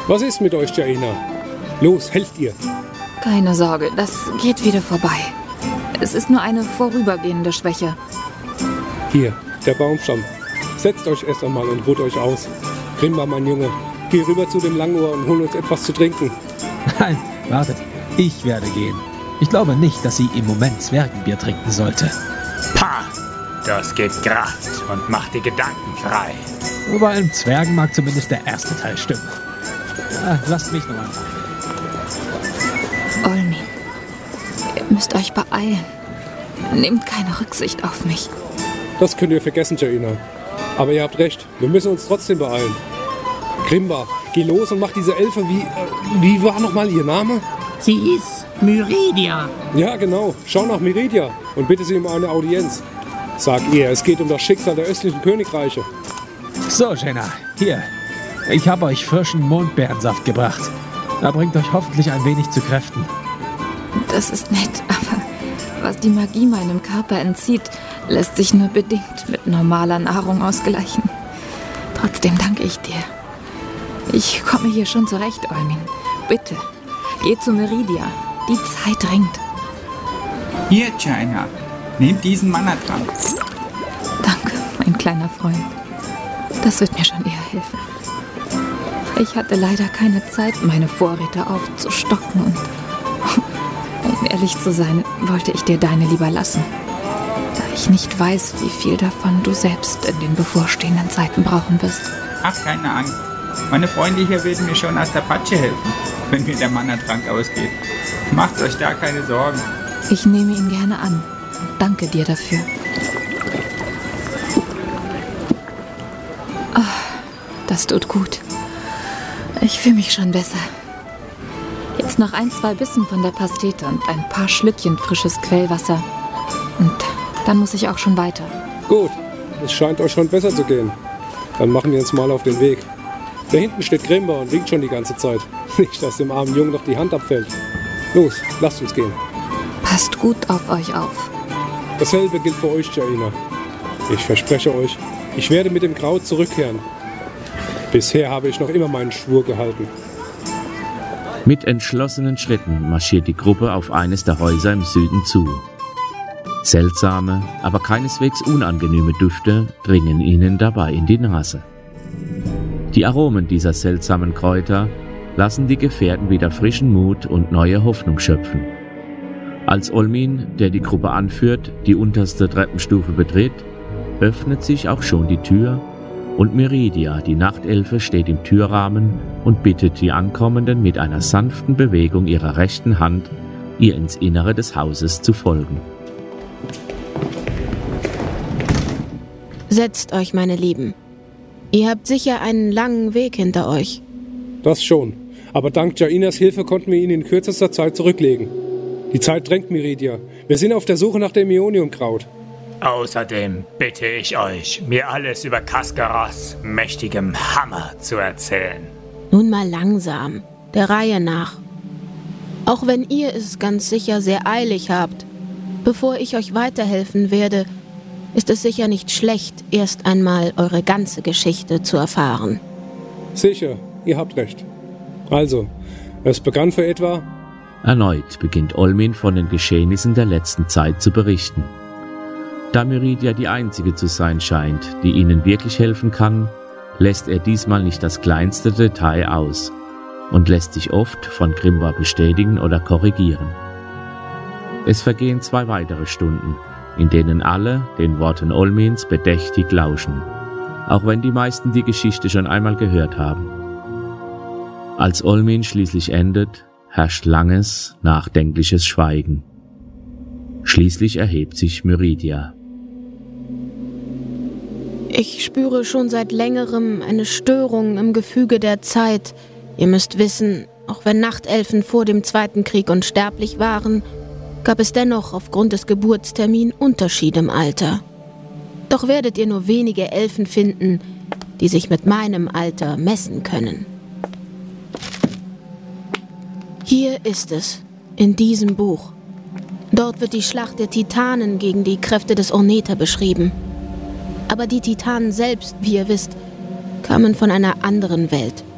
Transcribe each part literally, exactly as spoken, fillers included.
Was ist mit euch, Jaina? Los, helft ihr. Keine Sorge, das geht wieder vorbei. Es ist nur eine vorübergehende Schwäche. Hier, der Baumstamm. Setzt euch erst einmal und ruht euch aus. Grimba, mein Junge, geh rüber zu dem Langohr und hol uns etwas zu trinken. Nein, wartet. Ich werde gehen. Ich glaube nicht, dass sie im Moment Zwergenbier trinken sollte. Pah! Das gibt Kraft und macht die Gedanken frei. Bei einem Zwergen mag zumindest der erste Teil stimmen. Ah, lasst mich noch mal. Olmin, ihr müsst euch beeilen. Nehmt keine Rücksicht auf mich. Das könnt ihr vergessen, Jaina. Aber ihr habt recht, wir müssen uns trotzdem beeilen. Grimba, geh los und mach diese Elfe wie... Äh, wie war nochmal ihr Name? Sie ist Myridia. Ja, genau. Schau nach Myridia und bitte sie um eine Audienz. Sag ihr, es geht um das Schicksal der östlichen Königreiche. So, Jaina, hier. Ich habe euch frischen Mondbeerensaft gebracht. Er bringt euch hoffentlich ein wenig zu Kräften. Das ist nett, aber was die Magie meinem Körper entzieht, lässt sich nur bedingt mit normaler Nahrung ausgleichen. Trotzdem danke ich dir. Ich komme hier schon zurecht, Olmin. Bitte, geh zu Myridia. Die Zeit drängt. Hier, Jaina. Nehmt diesen Mana-Trank. Danke, mein kleiner Freund. Das wird mir schon eher helfen. Ich hatte leider keine Zeit, meine Vorräte aufzustocken und, um ehrlich zu sein, wollte ich dir deine lieber lassen, da ich nicht weiß, wie viel davon du selbst in den bevorstehenden Zeiten brauchen wirst. Ach, keine Angst. Meine Freunde hier werden mir schon aus der Patsche helfen, wenn mir der Mana-Trank ausgeht. Macht euch da keine Sorgen. Ich nehme ihn gerne an und danke dir dafür. Oh, das tut gut. Ich fühle mich schon besser. Jetzt noch ein, zwei Bissen von der Pastete und ein paar Schlückchen frisches Quellwasser. Und dann muss ich auch schon weiter. Gut, es scheint euch schon besser zu gehen. Dann machen wir uns mal auf den Weg. Da hinten steht Grimba und winkt schon die ganze Zeit. Nicht, dass dem armen Jungen noch die Hand abfällt. Los, lasst uns gehen. Passt gut auf euch auf. Dasselbe gilt für euch, Jaina. Ich verspreche euch, ich werde mit dem Kraut zurückkehren. Bisher habe ich noch immer meinen Schwur gehalten. Mit entschlossenen Schritten marschiert die Gruppe auf eines der Häuser im Süden zu. Seltsame, aber keineswegs unangenehme Düfte dringen ihnen dabei in die Nase. Die Aromen dieser seltsamen Kräuter lassen die Gefährten wieder frischen Mut und neue Hoffnung schöpfen. Als Olmin, der die Gruppe anführt, die unterste Treppenstufe betritt, öffnet sich auch schon die Tür und Myridia, die Nachtelfe, steht im Türrahmen und bittet die Ankommenden mit einer sanften Bewegung ihrer rechten Hand, ihr ins Innere des Hauses zu folgen. Setzt euch, meine Lieben. Ihr habt sicher einen langen Weg hinter euch. Das schon. Aber dank Jainas Hilfe konnten wir ihn in kürzester Zeit zurücklegen. Die Zeit drängt, Myridia. Wir sind auf der Suche nach dem Ioniumkraut. Außerdem bitte ich euch, mir alles über Kaskaras mächtigem Hammer zu erzählen. Nun mal langsam, der Reihe nach. Auch wenn ihr es ganz sicher sehr eilig habt, bevor ich euch weiterhelfen werde, ist es sicher nicht schlecht, erst einmal eure ganze Geschichte zu erfahren. Sicher, ihr habt recht. Also, es begann für etwa... Erneut beginnt Olmin von den Geschehnissen der letzten Zeit zu berichten. Da Myridia die Einzige zu sein scheint, die ihnen wirklich helfen kann, lässt er diesmal nicht das kleinste Detail aus und lässt sich oft von Grimba bestätigen oder korrigieren. Es vergehen zwei weitere Stunden, in denen alle den Worten Olmins bedächtig lauschen, auch wenn die meisten die Geschichte schon einmal gehört haben. Als Olmin schließlich endet, herrscht langes, nachdenkliches Schweigen. Schließlich erhebt sich Myridia. Ich spüre schon seit längerem eine Störung im Gefüge der Zeit. Ihr müsst wissen, auch wenn Nachtelfen vor dem Zweiten Krieg unsterblich waren, gab es dennoch aufgrund des Geburtstermins Unterschiede im Alter. Doch werdet ihr nur wenige Elfen finden, die sich mit meinem Alter messen können. Hier ist es, in diesem Buch. Dort wird die Schlacht der Titanen gegen die Kräfte des Ornether beschrieben. Aber die Titanen selbst, wie ihr wisst, kamen von einer anderen Welt.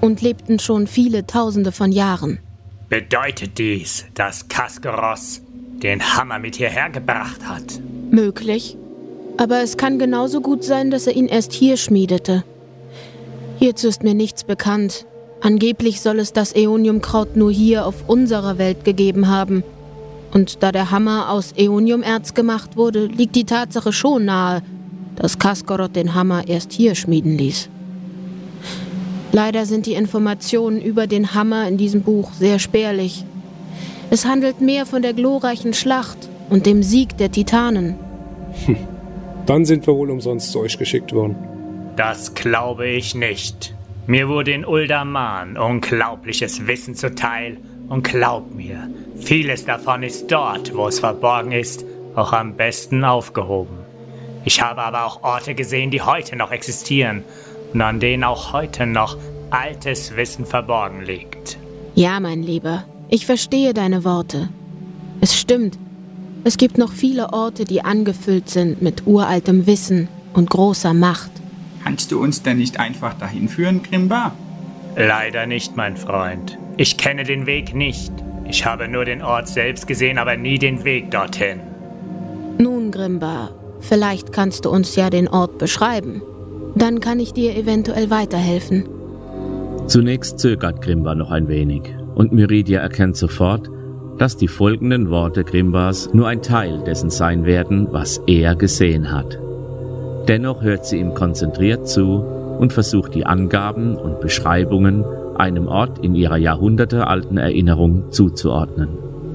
und lebten schon viele Tausende von Jahren. Bedeutet dies, dass Kaskaros den Hammer mit hierher gebracht hat? Möglich. Aber es kann genauso gut sein, dass er ihn erst hier schmiedete. Hierzu ist mir nichts bekannt. Angeblich soll es das Äoniumkraut nur hier auf unserer Welt gegeben haben. Und da der Hammer aus Äoniumerz gemacht wurde, liegt die Tatsache schon nahe, dass Kaskarot den Hammer erst hier schmieden ließ. Leider sind die Informationen über den Hammer in diesem Buch sehr spärlich. Es handelt mehr von der glorreichen Schlacht und dem Sieg der Titanen. Hm. Dann sind wir wohl umsonst zu euch geschickt worden. Das glaube ich nicht. Mir wurde in Uldaman unglaubliches Wissen zuteil und glaub mir, vieles davon ist dort, wo es verborgen ist, auch am besten aufgehoben. Ich habe aber auch Orte gesehen, die heute noch existieren und an denen auch heute noch altes Wissen verborgen liegt. Ja, mein Lieber, ich verstehe deine Worte. Es stimmt. Es gibt noch viele Orte, die angefüllt sind mit uraltem Wissen und großer Macht. Kannst du uns denn nicht einfach dahin führen, Grimbar? Leider nicht, mein Freund. Ich kenne den Weg nicht. Ich habe nur den Ort selbst gesehen, aber nie den Weg dorthin. Nun, Grimbar, vielleicht kannst du uns ja den Ort beschreiben. Dann kann ich dir eventuell weiterhelfen. Zunächst zögert Grimbar noch ein wenig und Myridia erkennt sofort, dass die folgenden Worte Grimbars nur ein Teil dessen sein werden, was er gesehen hat. Dennoch hört sie ihm konzentriert zu und versucht die Angaben und Beschreibungen einem Ort in ihrer jahrhundertealten Erinnerung zuzuordnen.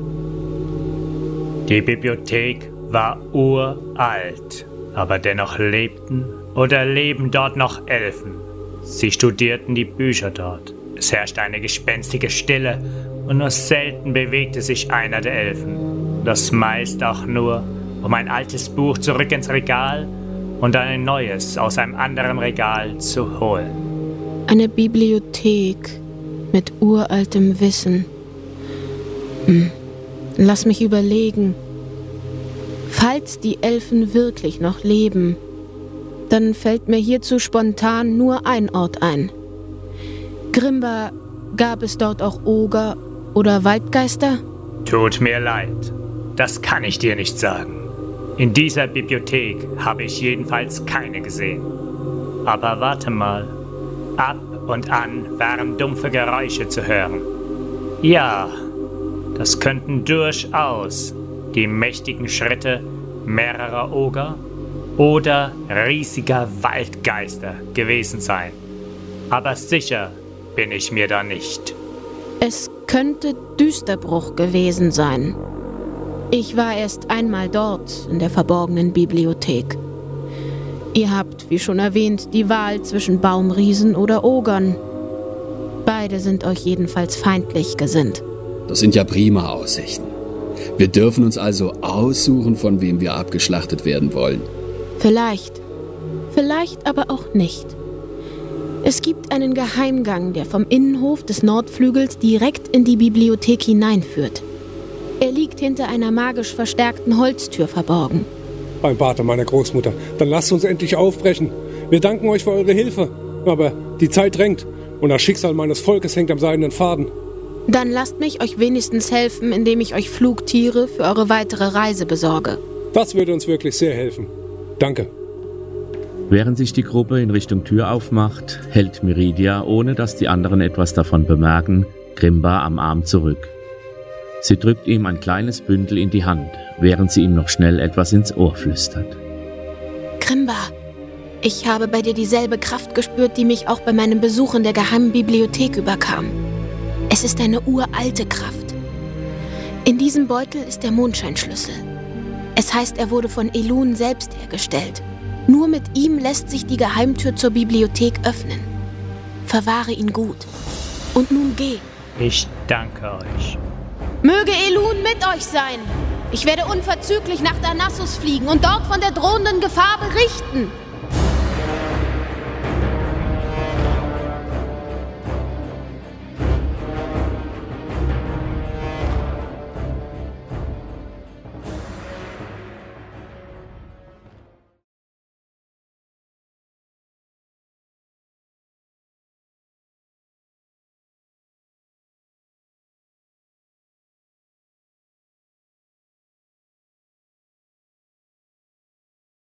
Die Bibliothek war uralt, aber dennoch lebten oder leben dort noch Elfen. Sie studierten die Bücher dort. Es herrschte eine gespenstige Stille und nur selten bewegte sich einer der Elfen. Das meist auch nur, um ein altes Buch zurück ins Regal und ein neues aus einem anderen Regal zu holen. Eine Bibliothek mit uraltem Wissen. Hm. Lass mich überlegen. Falls die Elfen wirklich noch leben, dann fällt mir hierzu spontan nur ein Ort ein. Grimbar, gab es dort auch Oger oder Waldgeister? Tut mir leid, das kann ich dir nicht sagen. In dieser Bibliothek habe ich jedenfalls keine gesehen. Aber warte mal, ab und an waren dumpfe Geräusche zu hören. Ja, das könnten durchaus die mächtigen Schritte mehrerer Oger oder riesiger Waldgeister gewesen sein. Aber sicher bin ich mir da nicht. Es könnte Düsterbruch gewesen sein. Ich war erst einmal dort, in der verborgenen Bibliothek. Ihr habt, wie schon erwähnt, die Wahl zwischen Baumriesen oder Ogern. Beide sind euch jedenfalls feindlich gesinnt. Das sind ja prima Aussichten. Wir dürfen uns also aussuchen, von wem wir abgeschlachtet werden wollen. Vielleicht. Vielleicht aber auch nicht. Es gibt einen Geheimgang, der vom Innenhof des Nordflügels direkt in die Bibliothek hineinführt. Er liegt hinter einer magisch verstärkten Holztür verborgen. Beim Vater meiner Großmutter. Dann lasst uns endlich aufbrechen. Wir danken euch für eure Hilfe. Aber die Zeit drängt und das Schicksal meines Volkes hängt am seidenen Faden. Dann lasst mich euch wenigstens helfen, indem ich euch Flugtiere für eure weitere Reise besorge. Das würde uns wirklich sehr helfen. Danke. Während sich die Gruppe in Richtung Tür aufmacht, hält Myridia, ohne dass die anderen etwas davon bemerken, Grimbar am Arm zurück. Sie drückt ihm ein kleines Bündel in die Hand, während sie ihm noch schnell etwas ins Ohr flüstert. Grimbar, ich habe bei dir dieselbe Kraft gespürt, die mich auch bei meinem Besuch in der geheimen Bibliothek überkam. Es ist eine uralte Kraft. In diesem Beutel ist der Mondscheinschlüssel. Es heißt, er wurde von Elun selbst hergestellt. Nur mit ihm lässt sich die Geheimtür zur Bibliothek öffnen. Verwahre ihn gut. Und nun geh. Ich danke euch. Möge Elun mit euch sein. Ich werde unverzüglich nach Darnassus fliegen und dort von der drohenden Gefahr berichten.